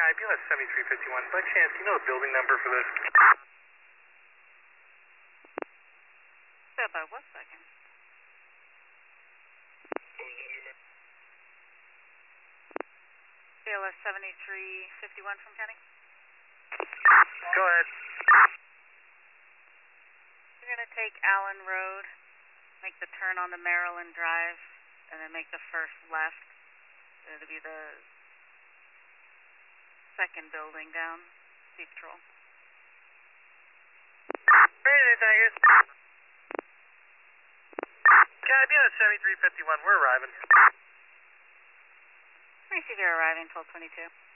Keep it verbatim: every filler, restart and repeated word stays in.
I B L S seventy-three fifty-one. By chance, do you know the building number for this? Step by one second. B L S seventy-three fifty-one from Kenny. Go ahead. You're going to take Allen Road, make the turn on the Maryland Drive, and then make the first left. It'll be the second building down, Sea Patrol. Ready, Tigers. K I B L S seventy-three fifty-one, we're arriving. Receive your arriving twelve twenty-two.